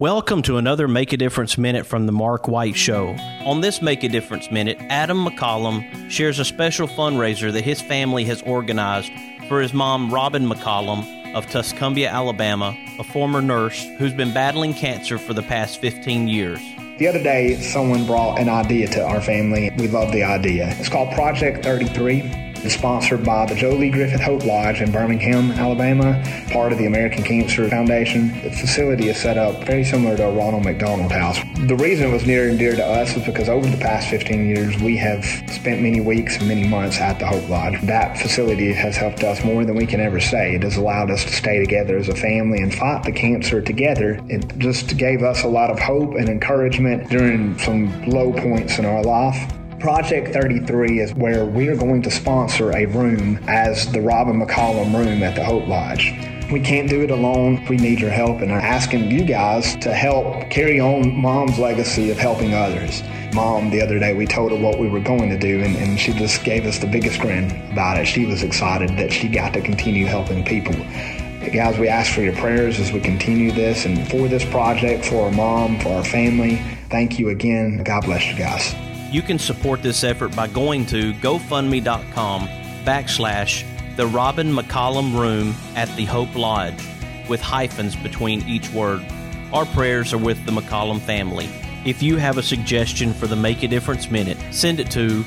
Welcome to another Make a Difference Minute from the Mark White Show. On this Make a Difference Minute, Adam McCollum shares a special fundraiser that his family has organized for his mom, Robin McCollum, of Tuscumbia, Alabama, a former nurse who's been battling cancer for the past 15 years. The other day, someone brought an idea to our family. We love the idea. It's called Project 33. It's sponsored by the Joe Lee Griffith Hope Lodge in Birmingham, Alabama, part of the American Cancer Foundation. The facility is set up very similar to a Ronald McDonald House. The reason it was near and dear to us was because over the past 15 years, we have spent many weeks and many months at the Hope Lodge. That facility has helped us more than we can ever say. It has allowed us to stay together as a family and fight the cancer together. It just gave us a lot of hope and encouragement during some low points in our life. Project 33 is where we are going to sponsor a room as the Robin McCollum room at the Hope Lodge. We can't do it alone. We need your help, and I'm asking you guys to help carry on Mom's legacy of helping others. Mom, the other day, we told her what we were going to do, and she just gave us the biggest grin about it. She was excited that she got to continue helping people. Guys, we ask for your prayers as we continue this, and for this project, for our mom, for our family. Thank you again. God bless you guys. You can support this effort by going to GoFundMe.com/The Robin McCollum Room at the Hope Lodge, with hyphens between each word. Our prayers are with the McCollum family. If you have a suggestion for the Make a Difference Minute, send it to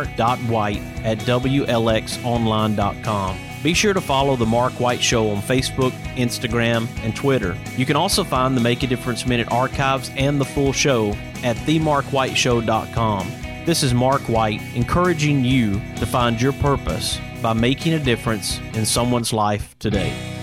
mark.white@WLXonline.com. Be sure to follow The Mark White Show on Facebook, Instagram, and Twitter. You can also find the Make a Difference Minute archives and the full show at themarkwhiteshow.com. This is Mark White, encouraging you to find your purpose by making a difference in someone's life today.